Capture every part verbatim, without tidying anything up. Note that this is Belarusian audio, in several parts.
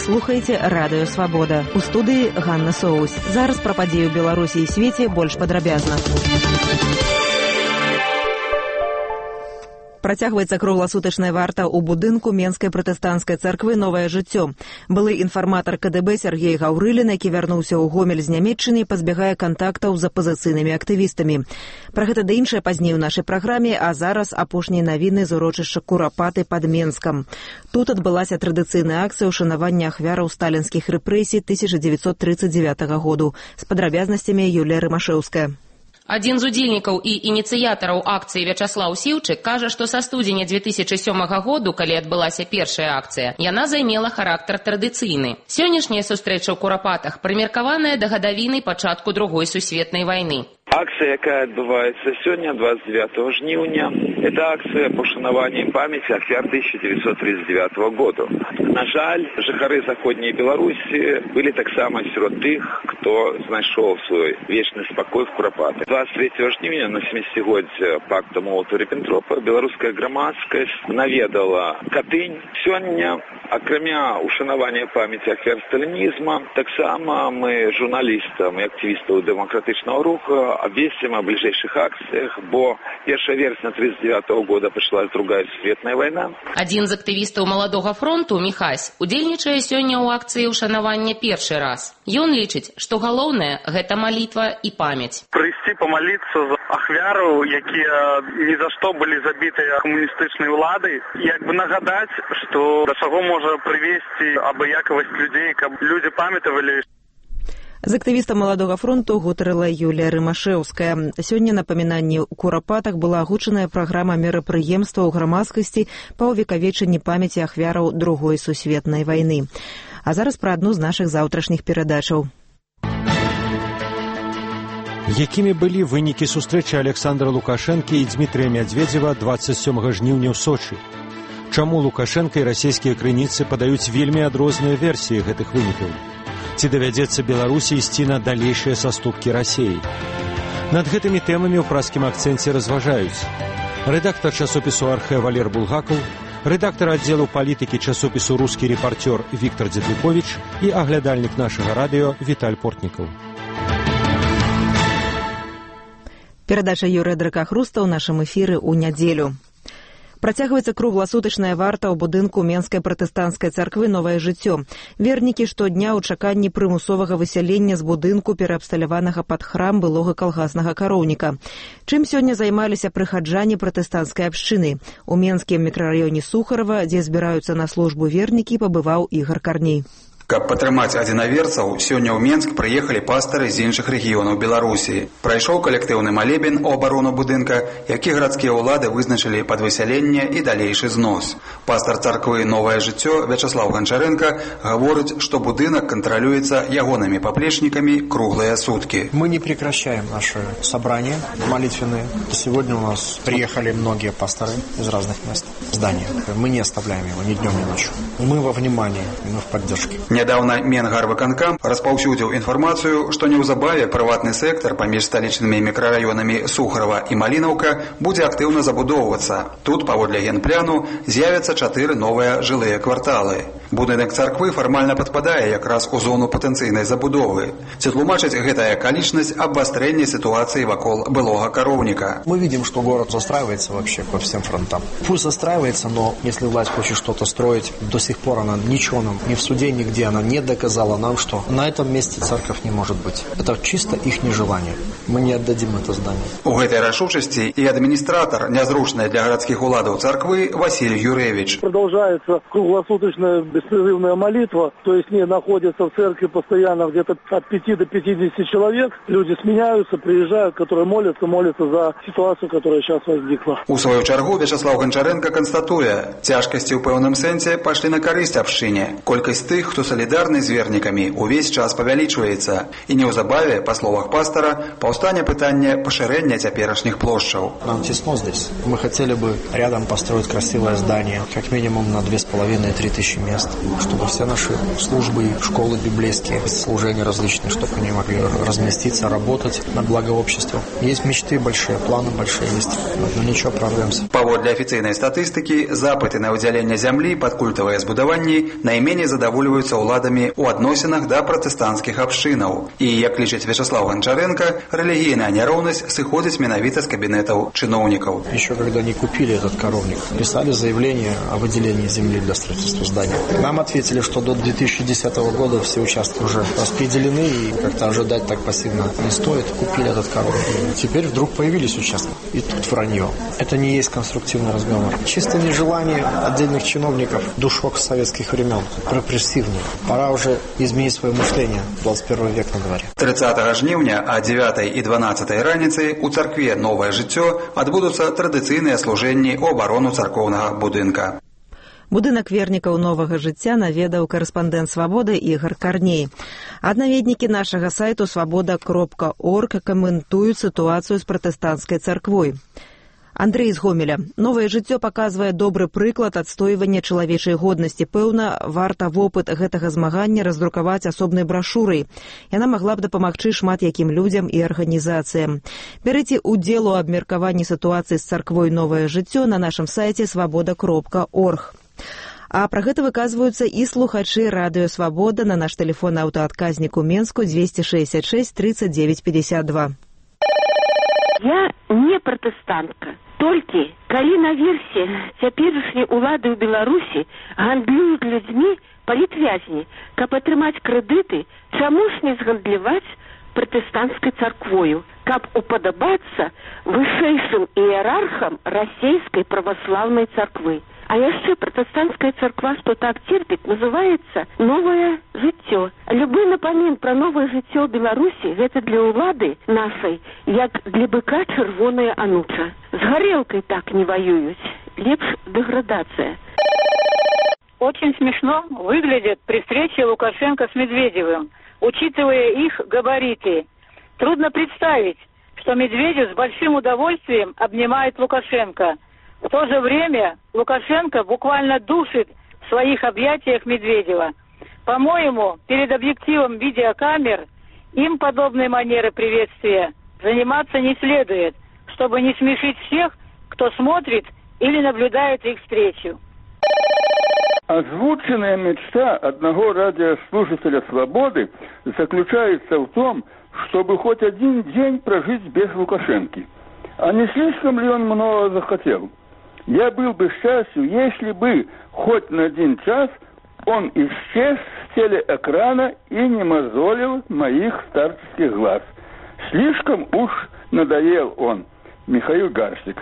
слухаеце радыё Свабода. У студыі Ганна Соус. Зараз пра падзеі ў Беларусі і свеце больш падрабязна. Працягваецца кругласутачная варта ў будынку Менскай пратэстанцкай царквы «Новае жыццё». Былы інфарматар ка дэ бэ Сергей Гаўрылін, які вярнуўся ў Гомель з Нямецчыны, пазбягае кантактаў з апазіцыйнымі актывістамі. Пра гэта да іншае пазней у нашай праграме, а зараз апошнія навіны з урочышча Курапаты пад Менскам. Тут адбылася традыцыйная акцыя ўшанавання ахвяраў сталінскіх рэпрэсій тысяча дзевяцьсот тридцать девятого году. З падрабязнасцямі Юлія Рымашэўская. Адзін з удзельнікаў і ініцыятараў акцыі Вячаслаў Сіўчык кажа, што са студзеня две тысячи сёмага году, калі адбылася першая акцыя, яна займела характар традыцыйны. Сённяшняя сустрэча ў Курапатах прымеркаваная да гадавіны пачатку другой сусветнай вайны. Акция, якая отбывается сегодня, двадцать девятого жніўня, это акция по ушанаванию памяти ахвяр тысяча девятьсот тридцать девятого года. На жаль, жыхары заходняй Беларуси были так само сярод тых, кто знайшоў свой вечный спокой в Курапатах. двадцать третьего жніўня на семидесятигоддзе пакта Молотова-Риббентропа беларуская грамадскасць наведала Катынь. Сёння, акрамя ушанавання памяти ахвяр сталінізма, таксама мы журналістам і актывістаў дэмакратычнага руху обвестим о ближайших акциях, бо первого вересня тридцать девятого года пачалась другая сусветная война. Один з актывістаў Маладога фронту, Міхась, удзельнічае сёння ў акцыі ўшанавання першы раз. Ён лічыць, што галоўнае – гэта малітва і памяць. Прыйсці памаліцца за ахвяраў, якія ні за што былі забітыя камуністычнай уладай, як бы нагадаць, што да чаго можа прывесці абыякавасць людзей, каб людзі памятавалі. З актывістам Маладога фронту гутарыла Юлія Рымашэўская. Сёння на памінанні ў Курапатах была агучаная праграма мерапрыемства ў грамадскасці па ўвекавечанні памяці ахвяраў другой сусветнай вайны. А зараз пра адну з нашых заўтрашніх перадачаў. Якімі былі вынікі сустрэчы Александра Лукашэнкі і Дмітрыя Мядзведзева двадцать сёмага жніўня ў Сочы? Чаму Лукашэнка і расійскія крыніцы падаюць вельмі адрозныя версіі гэтых вынікаў? Ці давядзецца Беларусі ісці на далейшыя саступкі Расіі? Над гэтымі тэмамі ў праскім акцэнце разважаюць рэдактар часопісу «Архэ» Валер Булгакаў, рэдактар аддзелу палітыкі часопісу «Рускі рэпарцёр» Віктор Дзедліковіч і аглядальнік нашага радыё Віталь Портнікаў. Перадача Юрыя Дракахруста ў нашым эфіры ў нядзелю. Працягваецца кругласутачная варта ў будынку Менскай пратэстанцкай царквы «Новае жыццё». Вернікі штодня ў чаканні прымусовага высялення з будынку, пераабсталяванага пад храм былога калгаснага кароўніка. Чым сёння займаліся прыхаджане пратэстанцкай абшчыны? У Менскім мікрараёне Сухарова, дзе збіраюцца на службу вернікі, пабываў Ігар Карней. Каб падтрымаць адзінаверцаў, сёння ў Менск прыехалі пастары з іншых рэгіёнаў Беларусі. Прайшоў калектыўны малебен у абарону будынка, які гарадскія ўлады вызначылі пад высяленне і далейшы знос. Пастар царквы «Новае жыццё» Вячаслаў Гончаренко гаворыць, што будынак кантралюецца ягонымі паплечнікамі круглыя суткі. Мы не прекращаем наши собрания молитвенные. Сегодня у нас приехали многие пасторы из разных мест здания. Мы не оставляем его ни днем, ни ночью. Мы во внимании, мы в поддержке. Нядаўна Менгарвыканкам распаўсюдзіў інфармацыю, што неўзабаве прыватны сектар паміж сталічнымі мікрараёнамі Сухарова і Малінаўка будзе актыўна забудоўвацца. Тут, паводле генпляну, з'явяцца чатыры новыя жылыя кварталы. Будынак царквы фармальна падпадае якраз у зону патэнцыйнай забудовы. Ці тлумачыць гэтая акалічнасць абвастрэння ситуации вокруг былого коровника? Мы видим, что город застраивается вообще по всем фронтам. Пусть застраивается, но если власть хочет что-то строить, до сих пор она ничего нам, ни в суде, нигде она не доказала нам, что на этом месте церковь не может быть. Это чисто их нежелание. Мы не отдадим это здание. У этой рашучести и администратор, незручная для городских уладов церкви, Василий Юревич. Продолжается круглосуточная беспрерывная молитва, то есть не находятся в церкви постоянно где-то от пяти до пятидесяти человек. Люди сменяются, приезжают, которые молятся, молятся за ситуацию, которая сейчас возникла. У свою чергу Вячаслав Гончаренко констатуе, тяжкости в певном сенсе пошли на користь общине. Колькость тех, кто солидарны с верниками, увесь час повяличивается. И неузабаве, по словах пастора, повстане питание поширения теперешних площадей. Нам тесно здесь. Мы хотели бы рядом построить красивое здание, как минимум на две с половиной три тысячи мест, чтобы все наши службы, школы библейские, служения различные, чтобы они могли разместиться, работать на благо общества. Есть мечты большие, планы большие есть, но ничего, прорвемся. Паводле официальной статистики, запыты на выделение земли под культовые збудования наименее задоволиваются ўладамі ў адносінах да пратэстанцкіх абшчынаў. І, як лічыць Вячеслав Гончаренко, рэлігійная няроўнасць сыходзіць менавіта з кабінетаў чыноўнікаў. Еще когда не купили этот коровник, писали заявление о выделении земли для строительства здания. Нам ответили, что до две тысячи десятого года все участки уже распределены и как-то ожидать так пассивно не стоит. Купили этот коровник. Теперь вдруг появились участки. И тут вранье. Это не есть конструктивный разговор. Чисто нежелание отдельных чиновников, душок советских времен, репрессивнее. Пора уже изменить свое мышление. двадцать первый век на дворе. тридцатага жніўня а дзевятай і дванаццатай раніцай у царкве «Новае жыццё» адбудуцца традыцыйныя служэнні ў абарону царкоўнага будынка. Будынак вернікаў новага жыцця наведаў карэспандэнт «Свабоды» Ігар Карней. Аднаведнікі нашага сайту свабода кропка орг каментуюць сітуацыю з пратэстанцкай царквой. Андрэй з Гомеля. Новае жыццё паказвае добры прыклад адстойвання чалавечай годнасці. Пэўна, варта вопыт гэтага змагання раздрукаваць асобнай брашурай. Яна магла б дапамагчы шмат якім людзям і арганізацыям. Бярыце ўдзел у абмеркаванні сітуацыі з царквой «Новае жыццё» на нашым сайце свабода кропка орг. А пра гэта выказваюцца і слухачы радыё «Свабода» на наш тэлефон аўтаадказнік у Менску двести шестьдесят шесть тридцать девять пятьдесят два. Я не пратэстантка. Толькі, калі наверсе цяперашняй улады ў Беларусі гандлююць людзьмі палітвязні, каб атрымаць крэдыты, чаму ж не згандляваць пратэстанцкай царквою, каб упадабацца вышэйшым іерархам расейскай праваслаўнай царквы. А яшчэ пратэстанцкая царква, што так церпіць, называецца «Новае жыццё». Любы напамін пра новае жыццё ў Беларусі – гэта для ўлады нашай, як для быка чырвоная ануча. З гарэлкай так не воююць. Лепш деградация. Очень смешно выглядит при встрече Лукашенко с Медведевым, учитывая их габариты. Трудно представить, что Медведев с большим удовольствием обнимает Лукашенко. В то же время Лукашенко буквально душит в своих объятиях Медведева. По-моему, перед объективом видеокамер им подобной манеры приветствия заниматься не следует, чтобы не смешить всех, кто смотрит или наблюдает их встречу. Озвученная мечта одного радиослушателя «Свободы» заключается в том, чтобы хоть один день прожить без Лукашенки. А не слишком ли он много захотел? Я был бы счастлив, если бы хоть на один час он исчез с телеэкрана и не мозолил моих старческих глаз. Слишком уж надоел он. Михаил Гарщик.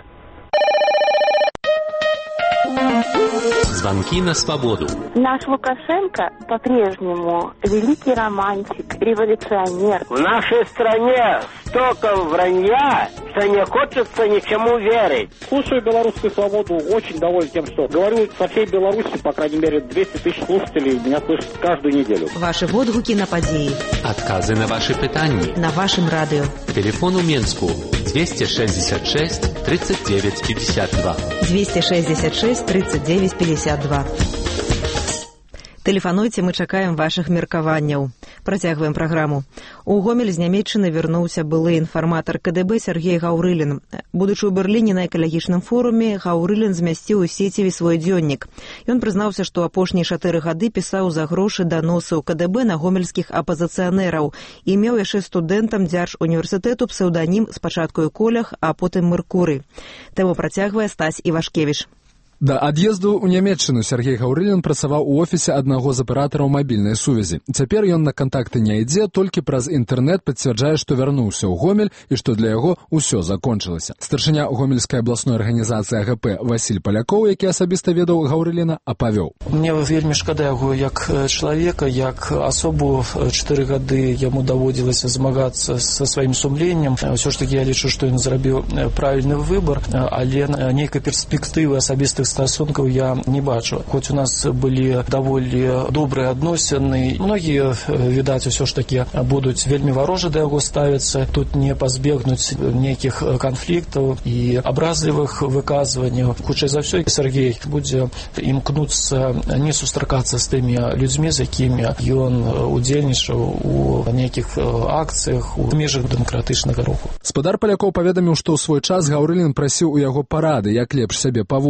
Звонки на свободу. Наш Лукашенко по-прежнему великий романтик, революционер. В нашей стране столько вранья, что не хочется ничему верить. Слушаю белорусскую свободу, очень доволен тем, что говорю со всей Беларуси, по крайней мере, двести тысяч слушателей меня слышат каждую неделю. Ваши водгуки на подеи. Отказы на ваши питания. На вашем радио. Телефон у Менску двести шестьдесят шесть тридцать девять пятьдесят два. двести шестьдесят шесть тридцать девять пятьдесят два. Тэлефануйце, мы чакаем вашых меркаванняў. Працягваем праграму. У Гомель з Нямецчыны вярнуўся былы інфарматар ка дэ бэ Сергей Гаўрылін. Будучы ў Берліне на экалагічным форуме, Гаўрылін змясціў у сеціве свой дзённік. Ён прызнаўся, што апошнія чатыры гады пісаў за грошы даносы ў ка дэ бэ на гомельскіх апазіцыянераў і меў яшчэ студэнтам дзяржуніверсітэту псеўданім спачатку Колях, а потым Меркурый. Тэму працягвае Стась Івашкевіч. Да ад'езду ў Нямецчыну Сергей Гаўрылін працаваў у офісе аднаго з аператараў мабільнай сувязі. Цяпер ён на кантакты не ідзе, толькі праз інтэрнэт пацвярджае, што вярнуўся ў Гомель і што для яго ўсё закончылася. Старшыня гомельскай абласной арганізацыі а гэ пэ Васіль Палякоў, які асабіста ведаў Гаўрыліна, апавёў. Мне вельмі шкада яго як чалавека, як асобу. Чатыры гады яму даводзілася змагацца са сваім сумленнем. Усё ж такі я лічу, што ён зрабіў правільны выбар, але нейкай перспектывы асабістых стасункаў я не бачу. Хоць у нас былі даволі добрыя адносіны, многія, відаць, усё ж такі будуць вельмі варожа да яго ставіцца. Тут не пазбегнуць нейкіх канфліктаў і абразлівых выказванняў. Хутчэй за ўсё, Сергей будзе імкнуцца не сустракацца з тымі людзьмі, з якімі ён удзельнічаў у нейкіх акцыях у межах дэмакратычнага руху. Спадар Палякоў паведаміў, што ў свой час Гаўрылін прасіў у яго парады, як лепш сябе паводзіць.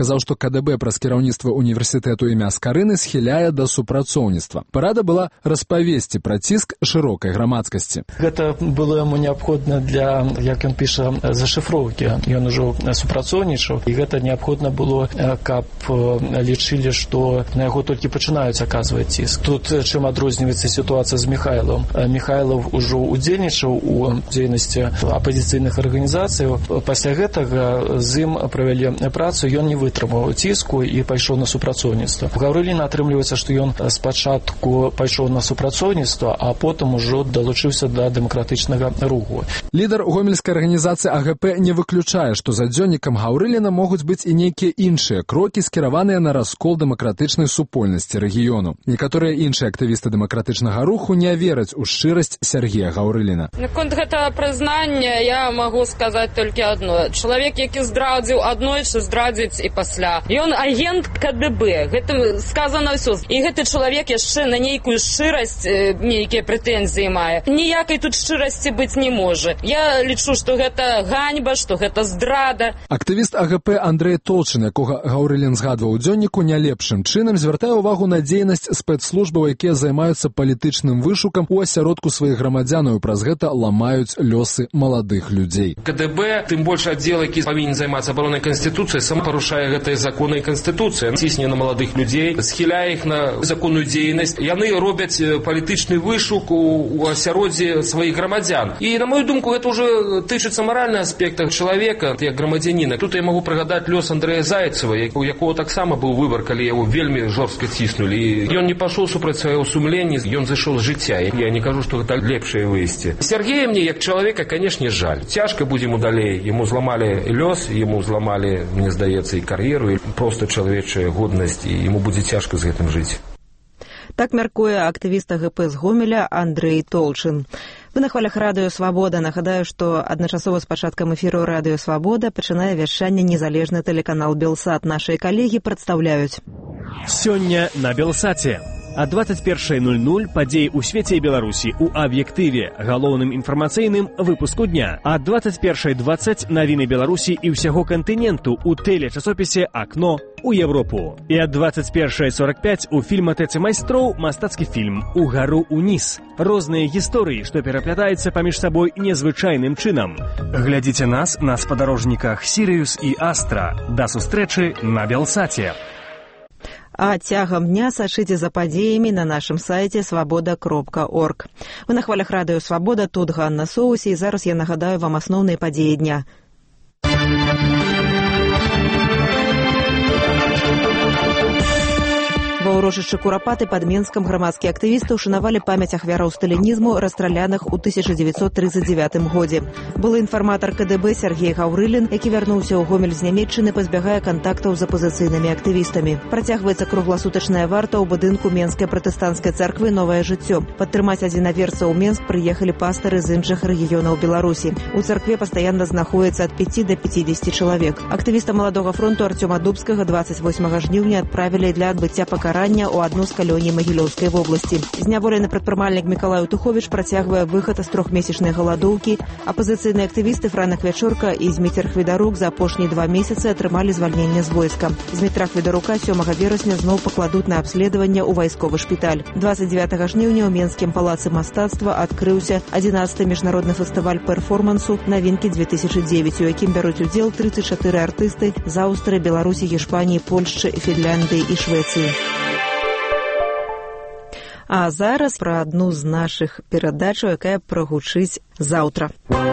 сказаў, што КДБ праз кіраўніцтва універсітэту імя Скарыны схіляе да супрацоўніцтва. Парада была распавесці пра ціск шырокай грамадскасці. Гэта было яму неабходна для, як ён піша, зашыфроўкі. Ён ужо супрацоўнічаў, і гэта неабходна было, каб лічылі, што на яго толькі пачынаюць аказваць ціск. Тут чым адрозніваецца сітуацыя з Міхайлом. Міхайлов ужо удзельнічаў у дзейнасці апазіцыйных арганізацый. Пасля гэтага з ім правялі працу, ён не вытрымаў ціску і пайшоў на супрацоўніцтва. Гаўрылін атрымліваецца, што ён спачатку пайшоў на супрацоўніцтва, а потым ужо далучыўся да дэмакратычнага руху. Лідар гомельскай арганізацыі АГП не выключае, што за дзённікам Гаўрыліна могуць быць і нейкія іншыя крокі, скіраваныя на раскол дэмакратычнай супольнасці рэгіёну. Некаторыя іншыя актывісты дэмакратычнага руху не вераць у шчырасць Сергея Гаўрыліна. Наконт гэтага прызнання я магу сказаць толькі адно. Чалавек, які здрадзіў аднойчы, здрадзіць і пасля. Ён агент КДБ. Гэтым сказана ўсё. І гэты чалавек яшчэ на нейкую шчырасць нейкія прэтэнзіі мае. Ніякай тут шчырасці быць не можа. Я лічу, што гэта ганьба, што гэта здрада. Актывіст АГП Андрэй Толчын, якога Гаўрылін згадваў у дзённіку, не лепшым чынам звяртае ўвагу на дзейнасць спецслужбаў, якія займаюцца палітычным вышукам у асяродку сваіх грамадзянаў і праз гэта ламаюць лёсы маладых людзей. КДБ, тым больш аддзел, які павінен займацца абаронай канстытуцыі, сам парушае гэтыя законы і канстытуцыі. Цісне на маладых людзей, схіляе іх на законную дзейнасць. Яны робяць палітычны вышук у асяроддзі сваіх грамадзян. І, на мою думку, гэта ўжо тычыцца маральных аспектах чалавека, як грамадзяніна. Тут я магу прыгадаць лёс Андрэя Зайцева, у якога таксама быў выбар, калі яго вельмі жорстка ціснулі. І ён не пашоў супраць свайго сумлення, ён зайшоў з жыцця. Я не кажу, што гэта лепшае выйсце. Сергея мне, як чалавека, канешне, жаль. Цяжка будзе яму далей. Яму зламалі лёс, яму зламалі, мне здаецца, і кар'еру, і проста чалавечая годнасць, і яму будзе цяжка з гэтым жыць. Так мяркуе актывіст АГП з Гомеля Андрэй Толчын. Вы на хвалях Радыё Свабода. Нагадаю, што адначасова з пачаткам эфіру Радыё Свабода пачынае вяшчанне незалежны тэлеканал Белсат. Нашыя калегі прадстаўляюць. Сёння на Белсаце. А двадцать першая ноль ноль падзеі ў свеце і Беларусі ў аб'ектыве, галоўным інфармацыйным выпуску дня. А двадцать першая двадцать навіны Беларусі і ўсяго кантыненту ў тэлечасопісе «Акно» у Европу. І ад двадцать першая сорок пять у фільматэцы майстроў мастацкі фільм «Угару уніз». Розныя гісторыі, што пераплятаюцца паміж сабой незвычайным чынам. Глядзіце нас на спадарожніках «Сірыюс» і «Астра». Да сустрэчы на Белсаце. А цягам дня сачыце за падзеямі на нашым сайце свабода кропка орг. Вы на хвалях Радыё Свабода, тут Ганна Соусі, і зараз я нагадаю вам асноўныя падзеі дня. Ва ўрочышчы Курапаты пад Менскам грамадскія актывісты ўшанавалі памяць ахвяраў сталінізму, расстраляных у тысяча дзевяцьсот тридцать девятым годзе. Былы інфарматар КДБ Сергей Гаўрылін, які вярнуўся ў Гомель з Нямецчыны, пазбягае кантактаў з апазіцыйнымі актывістамі. Працягваецца кругласутачная варта ў будынку Менскай пратэстанцкай царквы «Новае жыццё». Падтрымаць адзінаверца ў Менск прыехалі пастары з іншых рэгіёнаў Беларусі. У царкве пастаянна знаходзіцца ад пяці да пяцідзесяці чалавек. Актывіста Маладога фронту Артёма Дубскага двадцать восьмага жніўня адправілі для адбыцця пакарання у адну з калоній Магілёўскай вобласці. Зняволены прадпрымальнік Мікалай Утуховіч працягвае выхад з трохмесячнай галадоўкі. Апазіцыйныя актывісты Франак Вячорка і Зміцер Хвідарук за апошнія два месяцы атрымалі звальненне з войска. Змітра Хвідарука сёмага верасня зноў пакладуць на абследаванне ў вайсковы шпіталь. двадцать девятага жніўня ў Менскім палацы мастацтва адкрыўся адзінаццаты міжнародны фестываль перформансу «Навінкі две тысячи девять», у якім бяруць удзел тридцать чатыры артысты з Аўстрыі, Беларусі, Гішпаніі, Польшчы, Фінляндыі і Швецыі. А зараз пра адну з нашых перадачаў, якая прагучыць заўтра.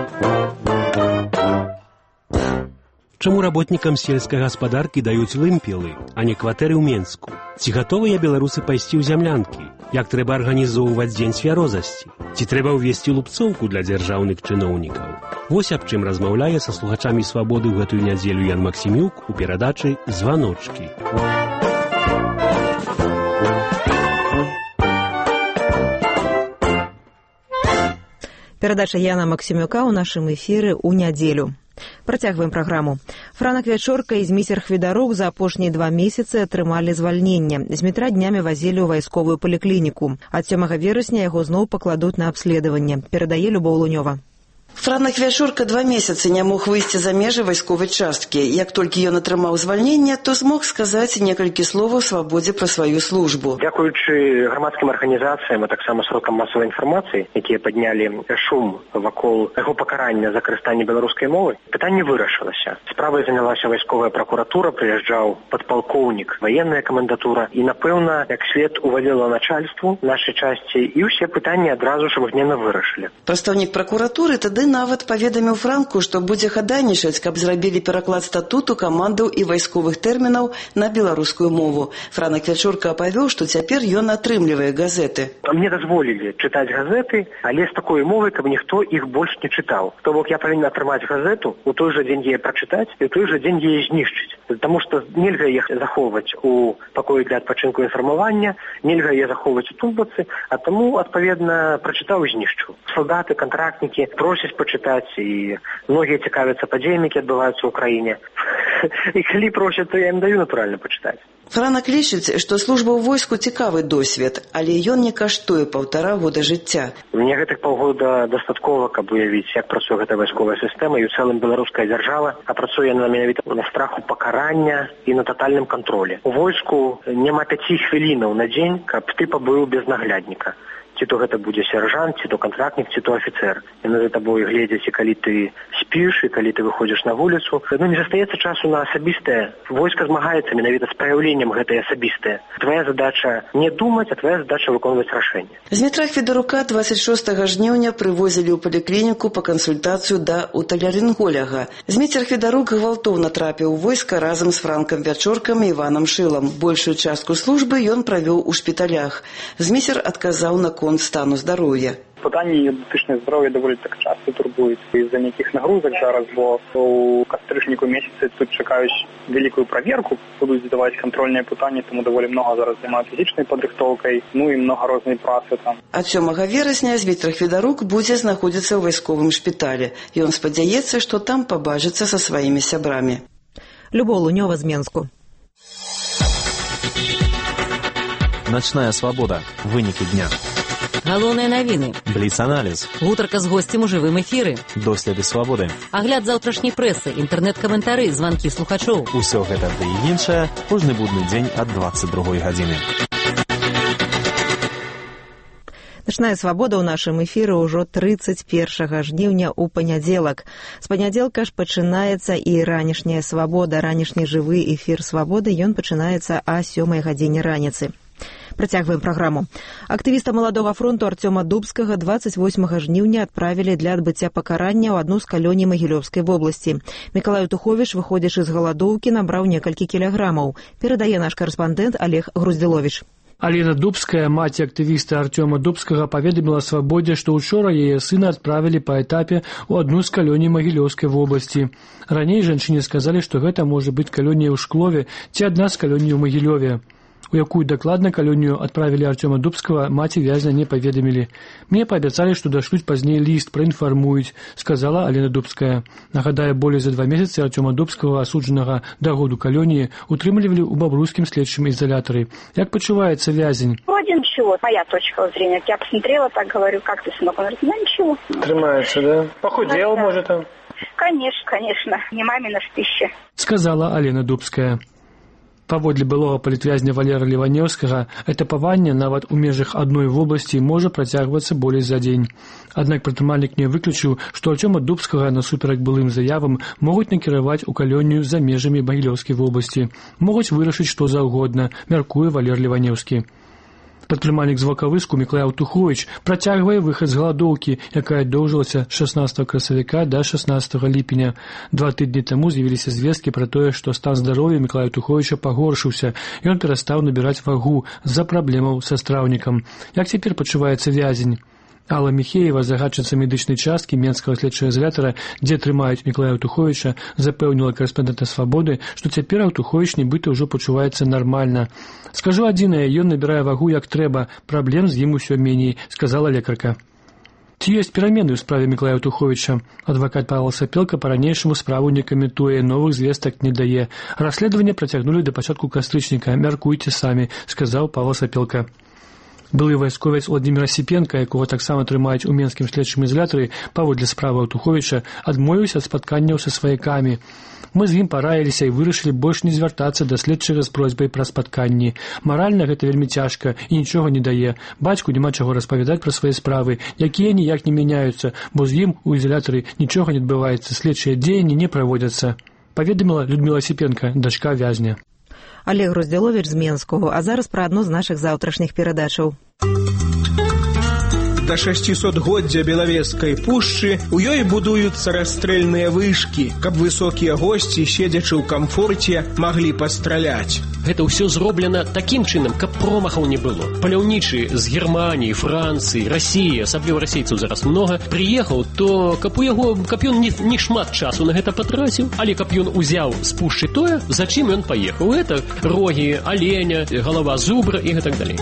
Чаму работнікам сельскай гаспадаркі даюць вымпелы, а не кватэры ў Менску? Ці гатовыя беларусы пайсці ў зямлянкі? Як трэба арганізоўваць дзень свярозасці? Ці трэба ўвесці лупцоўку для дзяржаўных чыноўнікаў? Вось аб чым размаўляе са слухачамі «Свабоды» ў гэтую нядзелю Ян Максімюк у перадачы «Званочкі». Перадача Яна Максімюка ў нашым эфіры ў нядзелю. Працягваем праграму. Франак Вячорка і Зміцер Хвідарук за апошнія два месяцы атрымалі звальненне. Змітра днямі вазілі ў вайсковую паліклініку. Ад сёмага верасня яго зноў пакладуць на абследаванне. Перадае Любоў Лунёва. Франак Вячорка два месяцы не мог выйсці за межы вайсковай часткі. Як толькі ён атрымаў звальненне, то змог сказаць некалькі словаў свабодзе пра сваю службу. Дзякуючы грамадскім арганізацыям, а таксама сродкам масавай інфармацыі, якія паднялі шум вакол яго пакарання за карыстанне беларускай мовы, пытанне вырашылася. Справай занялася вайсковая пракуратура, прыязджаў падпалкоўнік, ваенная камендатура, і, напэўна, як след уваліла начальству нашай часці, і ўсе пытанні адразу ж імгненна вырашылі. Прадстаўнік пракуратуры тады нават паведаміў Франку, што будзе хадайнічаць, каб зрабілі пераклад статуту камандаў і вайсковых тэрмінаў на беларускую мову. Франак Вячорка апавёў, што цяпер ён атрымлівае газеты. Мне дазволілі чытаць газеты, але з такой мовай, каб ніхто іх больш не чытаў. То бок я павінен атрымаць газету, у той жа дзень яе прачытаць і ў той жа дзень яе знішчыць. Таму што нельга іх захоўваць у пакоі для адпачынку інфармавання, нельга яе захоўваць у тумбацы, а таму, адпаведна, прачытаў і знішчыў. Салдаты, кантрактнікі просяць пачытаць, і многія цікавяцца падзеямі, які адбываюцца ў краіне. І калі просяць, то я ім даю, натуральна, пачытаць. Франак лічыць, што служба ў войску цікавы досвед, але ён не каштуе паўтара года жыцця. Мне гэтых паўгода дастаткова, каб уявіць, як працуе гэта вайсковая сістэма, і ў цэлым беларуская дзяржава, а працуе яна менавіта на страху пакарання і на татальным кантролі. У войску няма пяці хвілінаў на дзень, каб ты пабыў без наглядніка. Ці то гэта будзе сержант, ці то кантрактнік, ці то афіцэр. Яны за табой гледзяць, і калі ты спіш, і калі ты выходзіш на вуліцу. Ну, не застаецца часу на асабістае. Войска змагаецца менавіта з праяўленнем гэтай асабістае. Твая задача не думаць, а твая задача выконваць рашэнне. Змітра Федарука двадцять шостага жніўня прывозілі ў паліклініку па кансультацыю да оталарынголяга. Зміцер Федарук гвалтоўна трапіў у войска разам з Франкам Вячоркам і Іванам Шылам. Большую частку службы ён правёў у шпіталях. Зміцер адказаў на конт стану здароўя. Пытанні датычныя здароўя даволі так часта турбуюць з-за нейкіх нагрузак зараз, бо у кастрычніку месяцы тут чакаюць вялікую праверку, будуць задаваць кантрольныя пытанні, таму даволі многа зараз займаюць фізічнай падрыхтоўкай, ну і многа рознай працы там. Ад сёмага верасня Змітра Федарук будзе знаходзіцца ў вайсковым шпіталі. Ён спадзяецца, што там пабачыцца са сваімі сябрамі. Любоў Лунёва з Менску. Ночная свабода. Вынікі дня. Галоўныя навіны. Бліц-аналіз. Гутарка з госцем у жывым эфіры. Доследы свабоды. Агляд заўтрашняй прэсы, інтэрнэт-каментары, званкі слухачоў. Усё гэта ды і іншае кожны будны дзень ад дваццаць другой гадзіны. Начная свабода ў нашым эфіры ўжо трыццаць першага жніўня ў панядзелак. З панядзелка ж пачынаецца і ранішняя свабода. Ранішні жывы эфір свабоды, ён пачынаецца а сёмай гадзіне раніцы. Працягваем праграму. Актывіста Маладога фронту Артёма Дубскага двадцать восьмага жніўня адправілі для адбыцця пакарання ў адну з калоній Магілёўскай вобласці. Мікалай Туховіч, выходзячы з галадоўкі, набраў некалькі кілаграмаў. Перадае наш карэспандэнт Олег Груздзіловіч. Алена Дубская, маці актывіста Артёма Дубскага, паведаміла свабодзе, што ўчора яе сына адправілі па этапе ў адну з калоній Магілёўскай вобласці. Раней жанчыне сказалі, што гэта можа быць калонія ў Шклове ці адна з калоній у Магілёве. У якую дакладна калонію адправілі Артёма Дубскага, маці вязня не паведамілі. Мне паабяцалі, што дашлюць пазней ліст, праінфармуюць, сказала Алена Дубская. Нагадаю, болей за два месяцы Артёма Дубскага, асуджанага да году калоніі, утрымлівалі ў бабруйскім следчым изолятары. Як пачуваецца вязень? Вроде ничего, моя точка зрения. Я посмотрела, так говорю, как ты, сынок? Он говорит, ну ничего. Трымается, да? Похудел, да, может, там? Конечно, конечно. Не мамина ж пища. Сказала Алена Дубская. Паводле былога палітвязня Валера Леванеўскага, этапаванне нават у межах адной вобласці можа працягвацца болей за дзень. Аднак прадпрымальнік не выключыў, што Артёма Дубскага насуперак былым заявам могуць накіраваць у калонію за межамі Магілёўскай вобласці. Могуць вырашыць што заўгодна, мяркуе Валер Леванеўскі. Прадпрымальнік з Вакавыску Мікалай Туховіч працягвае выхад з галадоўкі, якая доўжылася з шаснаццатага красавіка да шаснаццатага ліпеня. Два тыдні таму з'явіліся звесткі пра тое, што стан здароўя Мікалая Туховіча пагоршыўся, і ён перастаў набіраць вагу з-за праблемаў са страўнікам. Як цяпер пачуваецца вязень? Алла Міхеева, загадчыца медычнай часткі Менскага следчага изолятара, дзе трымаюць Мікалая Туховіча, запэўніла карэспандэнта свабоды, што цяпер Туховіч нібыта ўжо пачуваецца нармальна. Скажу адзінае, ён набірае вагу як трэба, праблем з ім усё меней, сказала лекарка. Ці ёсць перамены ў справе Мікалая Туховіча? Адвакат Павел Сапелка па-ранейшаму справу не каментуе, новых звестак не дае. Расследаванне працягнулі да пачатку кастрычніка. Мяркуйце самі, сказаў Павел Сапелка. Былы вайсковец Владимир Осіпенка, якого таксама трымаюць у менскім следчым ізалятары паводле справы Аўтуховіча, адмовіўся ад спатканняў са сваякамі. Мы з ім параіліся і вырашылі больш не звяртацца да следчага з просьбай пра спатканні. Маральна гэта вельмі цяжка і нічога не дае. Бацьку няма чаго распавядаць пра свае справы, якія ніяк не мяняюцца, бо з ім у ізалятары нічога не адбываецца, следчыя дзеянні не праводзяцца. Паведаміла Людмила Осіпенка, дачка вязня. Олег Роздзяловіч з Менского, а зараз пра адну з нашых заўтрашніх перадачаў. Да шасцісотгоддзя Белавежскай пушчы у ёй будуюцца расстрэльныя вышкі, каб высокія госці, седзячы ў камфорце, маглі пастраляць. Гэта ўсё зроблена такім чынам, каб промахаў не было. Паляўнічы з Германіі, Францыі, Расіі, асабліва расейцаў зараз многа, прыехаў, то каб у яго, каб ён не, не шмат часу на гэта патраціў, але каб ён узяў з пушчы тое, за чым ён паехаў. Гэта рогі, аленя, галава зубра і гэтак далей.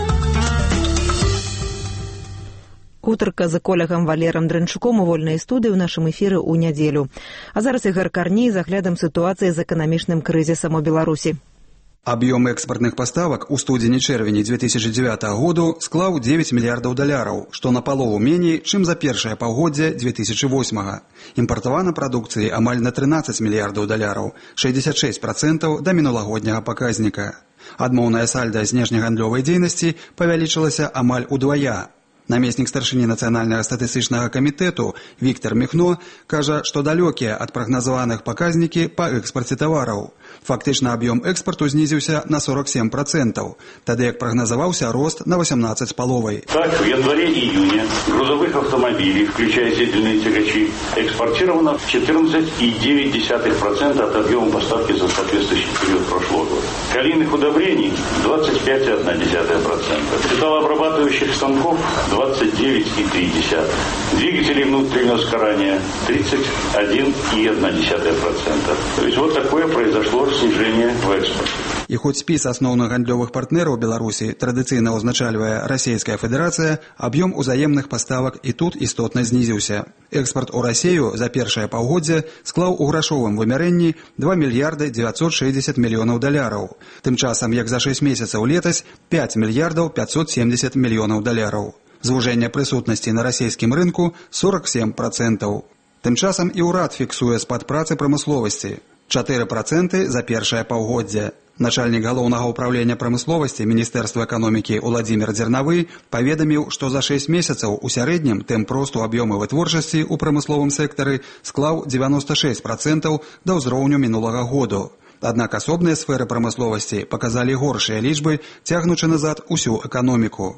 Гутарка з эколагам Валерам Дранчуком у вольнай студыі ў нашым эфіры ў нядзелю. А зараз Ігор Карней з аглядам сітуацыі з эканамічным крызісам у Беларусі. Аб'ём экспартных паставак у студзені-чэрвені дзве тысячы дзевятага году склаў дзевяць мільярдаў даляраў, што на палову меней, чым за першае паўгоддзе дзве тысячы восьмага. Імпартавана прадукцыі амаль на трынаццаць мільярдаў даляраў, шэсцьдзесят шэсць працэнтаў да мінулагодняга паказніка. Адмоўная сальда знешнегандлёвай дзейнасці павялічылася амаль удвая. Намеснік старшыні нацыянальнага статыстычнага камітэту Віктор Міхно кажа, што далёкія ад прагназаваных паказнікі па экспарце тавараў. Фактычна аб'ём экспарту знізіўся на сорок сем працэнтаў, тады як прагназаваўся рост на восемнадцать с половой. Так, в январе-июне грузовых автомобилей, включая дизельные тягачи, экспортировано четырнадцать и девять десятых процента от объема поставки за соответствующий период прошлого года. Калийных удобрений двадцать пять и одна десятая процента. Металлообрабатывающих станков двадцать девять и три десятых. Двигателей внутреннего сгорания тридцать один и одна десятая процента. То есть вот такое произошло снижение в экспорте. І хоць спіс асноўных гандлёвых партнераў Беларусі традыцыйна ўзначальвае Расійская Федэрацыя, аб'ём узаемных паставак і тут істотна знізіўся. Экспарт у Расію за першае паўгоддзе склаў у грашовым вымярэнні два мільярды дзевяцьсот шэсцьдзесят мільёнаў даляраў. Тым часам, як за шэсць месяцаў летась, пять мільярдаў пятьсот семьдесят мільёнаў даляраў. Звужэнне прысутнасці на расійскім рынку сорок семь працэнтаў. Тым часам і ўрад фіксуе спад працы прамысловасці. чатыры працэнты за першае паўгоддзе. Начальнік галоўнага ўправлення прамысловасці Міністэрства эканомікі Уладзімір Дзернавы паведаміў, што за шэсць месяцаў у сярэднім тэмп росту аб'ёму вытворчасці ў прамысловым сектары склаў дзевяносто шесть працэнтаў да ўзроўню мінулага году. Аднак асобныя сферы прамысловасці паказалі горшыя лічбы, цягнучы назад усю эканоміку.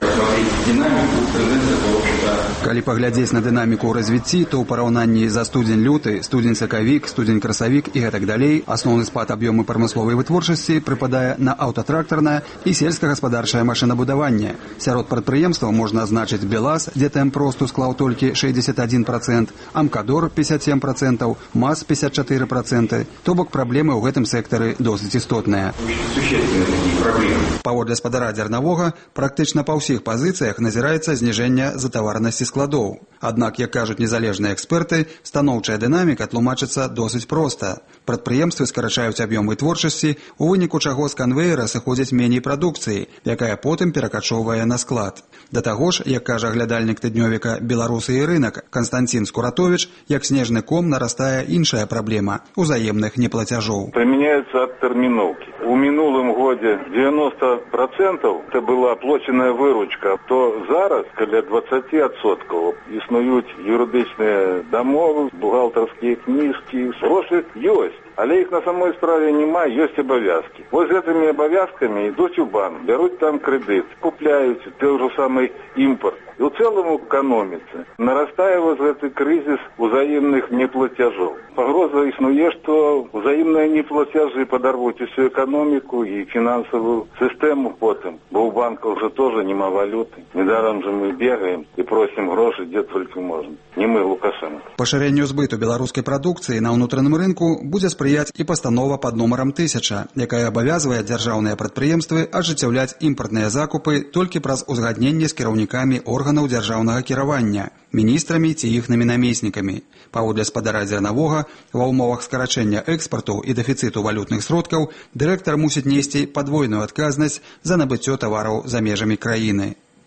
Калі паглядзець на дынаміку ў развіцці, то ў параўнанні за студзень-люты, студзень-сакавік, студзень-красавік і гэтак далей асноўны спад аб'ёму прамысловай вытворчасці прыпадае на аўтатрактарнае і сельскагаспадарчае машынабудаванне. Сярод прадпрыемстваў можна азначыць БелАЗ, дзе тэмп росту склаў толькі шэсцьдесят один процент, Амкадор пятьдесят семь процентов, МАЗ пятьдесят четыре процента. То бок праблемы ў гэтым сектары досыць істотныя. Паводле спадара Дзернавога, практычна па ўсіх пазіцыях назіраецца зніжэнне затаварнасці складоў. Аднак, як кажуць незалежныя эксперты, станоўчая дынаміка тлумачыцца досыць проста. Прадпрыемствы скарачаюць аб'ём вытворчасці, у выніку чаго з канвеера сыходзіць меней прадукцыі, якая потым перакачоўвае на склад. Да таго ж, як кажа глядальнік тыднёвіка «Беларусы і рынак» Константин Скуратович, як снежны ком нарастае іншая праблема – узаемных неплацяжоў. Применяются адтэрміноўкі. У мінулым годзе девяносто процентов это была оплаченная выручка, то зараз каля двадцать процентов існуюць юридычныя дамовы, бухгалтерскія кніжкі, грошы ёсць. Але их на самой справе нема, есть обовязки. Вот с этими обовязками идут в банк, берут там кредит, купляют тот же самый импорт. И в целом экономится. Нарастая вот этот кризис взаимных неплатежов. Погроза існує, что взаимные неплатежи подорвут всю экономику и финансовую систему потом. Бо у банков же тоже нема валюты. Недаром же мы бегаем и просим гроши, где только можно. Не мы, Лукашенко. Пашырэнню збыту беларускай прадукцыі на ўнутраным рынку будзе спрыяць і пастанова пад нумарам тысяча, якая абавязвае дзяржаўныя прадпрыемствы ажыццяўляць імпартныя закупы толькі праз узгадненне з кіраўнікамі органаў дзяржаўнага кіравання, міністрамі ці іхнымі намеснікамі. Паводле спадара Дзернавога, ва ўмовах скарачэння экспарту і дэфіцыту валютных сродкаў дырэктар мусіць несці падвойную адказнасць за набыццё тавараў за межамі краіны.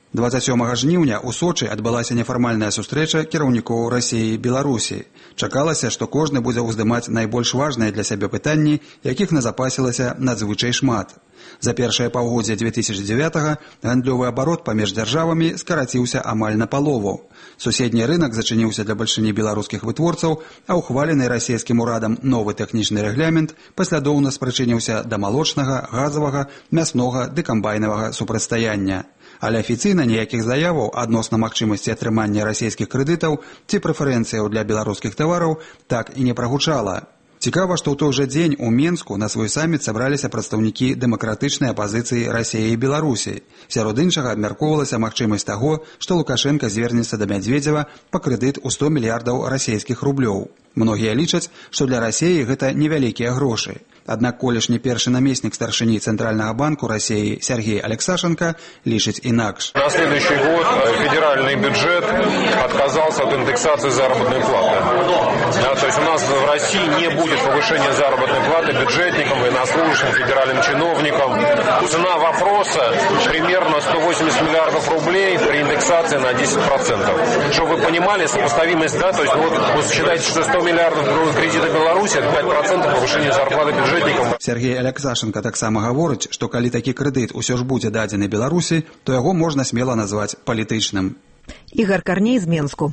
дваццаць сёмага жніўня ў Сочы адбылася нефармальная сустрэча кіраўнікоў Расіі і Беларусі. Чакалася, што кожны будзе ўздымаць найбольш важныя для сябе пытанні, якіх назапасілася надзвычай шмат. За першае паўгоддзе две тысячи дзевятага гандлёвы абарот паміж дзяржавамі скараціўся амаль напалову. Суседні рынак зачыніўся для бальшыні беларускіх вытворцаў, а ўхвалены расійскім урадам новы тэхнічны рэгламент паслядоўна спрычыніўся да малочнага, газавага, мяснога ды камбайнавага супрацьстаяння. Але афіцыйна ніякіх заяваў адносна магчымасці атрымання расійскіх крэдытаў ці прэферэнцыяў для беларускіх тавараў так і не прагучала. Цікава, што ў той жа дзень у Менску на свой саміт сабраліся прадстаўнікі дэмакратычнай апазіцыі Расіі і Беларусі. Сярод іншага абмяркоўвалася магчымасць таго, што Лукашенка звернецца да Мядзведзева па крэдыт у сто мільярдаў расійскіх рублёў. Многія лічаць, што для Расіі гэта невялікія грошы. Аднак колішні першы намеснік старшыні Центрального банку России Сергей Алексашенко лишить инакш. На следующий год федеральный бюджет отказался от индексации заработной платы. Да, то есть у нас в России не будет повышения заработной платы бюджетникам, военнослужащим, федеральным чиновникам. Цена вопроса примерно сто восемьдесят миллиардов рублей при индексации на десять процентов. Чтобы вы понимали, сопоставимость, да, то есть вот вы считаете, что сто миллиардов кредита Беларуси это пять процентов повышения зарплаты бюджетникам. Сергей Алексашенко таксама гаворыць, што калі такі крэдыт усё ж будзе дадзены Беларусі, то яго можна смела назваць палітычным. Ігор Карней з Менску.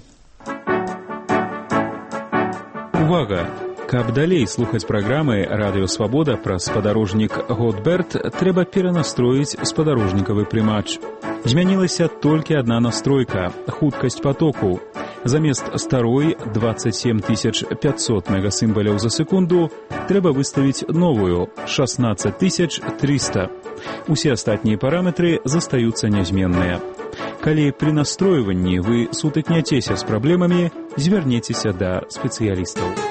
Увага! Каб далей слухаць праграмы «Радыё Свабода» пра спадарожнік Готберт, трэба перанастроіць спадарожнікавы прымач. Змянілася толькі адна настройка – хуткасць потоку. Замест старой двадцать семь тысяч пятьсот мегасімбаляў за секунду трэба выставіць новую – шестнадцать тысяч триста. Усе астатнія параметры застаюцца нязменныя. Калі пры настройванні вы сутыкняцеся з праблемамі, звярніцеся да спецыялістаў.